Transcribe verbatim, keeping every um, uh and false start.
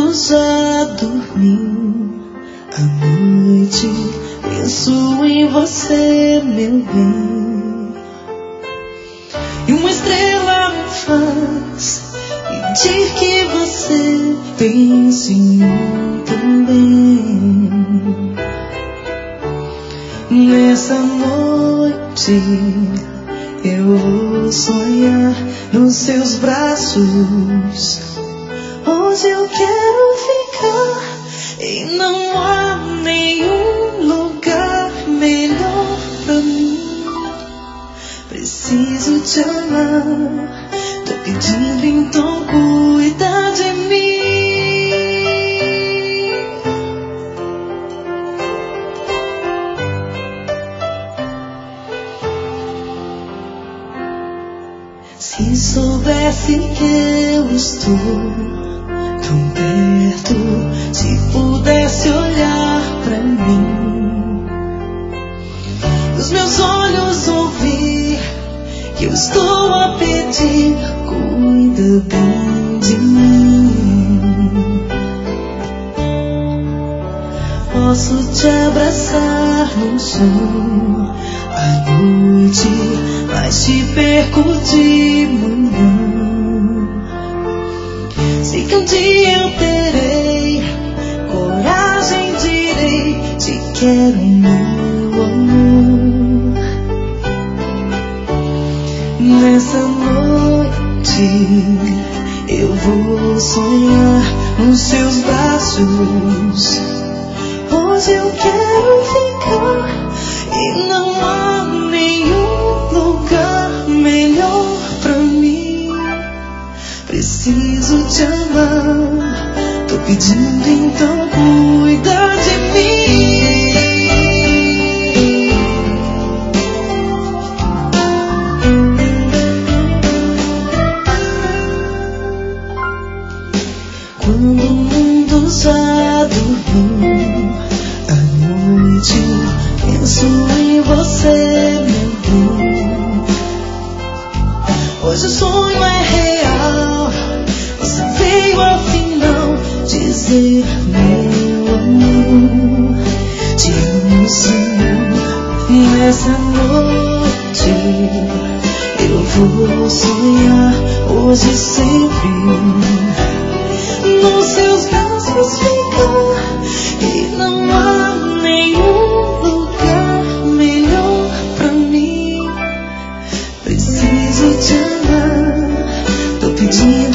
mundo já dormiu, à noite penso em você, meu bem. E uma estrela me faz pedir que você pense em mim também. Nessa noite eu vou sonhar nos seus braços. Hoje eu quero ficar e não há nenhum lugar melhor pra mim. Preciso te amar, tô pedindo, então cuida de mim. Se soubesse que eu estou tão perto, se pudesse olhar pra mim, os meus olhos ouvir que eu estou a pedir, cuida bem de mim. Posso te abraçar no som à noite, mas te perco de manhã. Sei que um dia eu terei coragem, direi, te quero, meu amor. Nessa noite eu vou sonhar nos seus braços. Hoje eu quero ficar e não há nenhum lugar melhor pra mim. Preciso te amar, tô pedindo, então cuida de mim. Quando o mundo já dormiu, à noite penso em você, meu bem. Hoje o sonho é real, você veio afinal dizer, meu amor, te amo sim. Nessa noite eu vou sonhar, hoje e sempre, nos seus braços ficar, e não há nenhum lugar melhor pra mim. Preciso te amar, tô pedindo.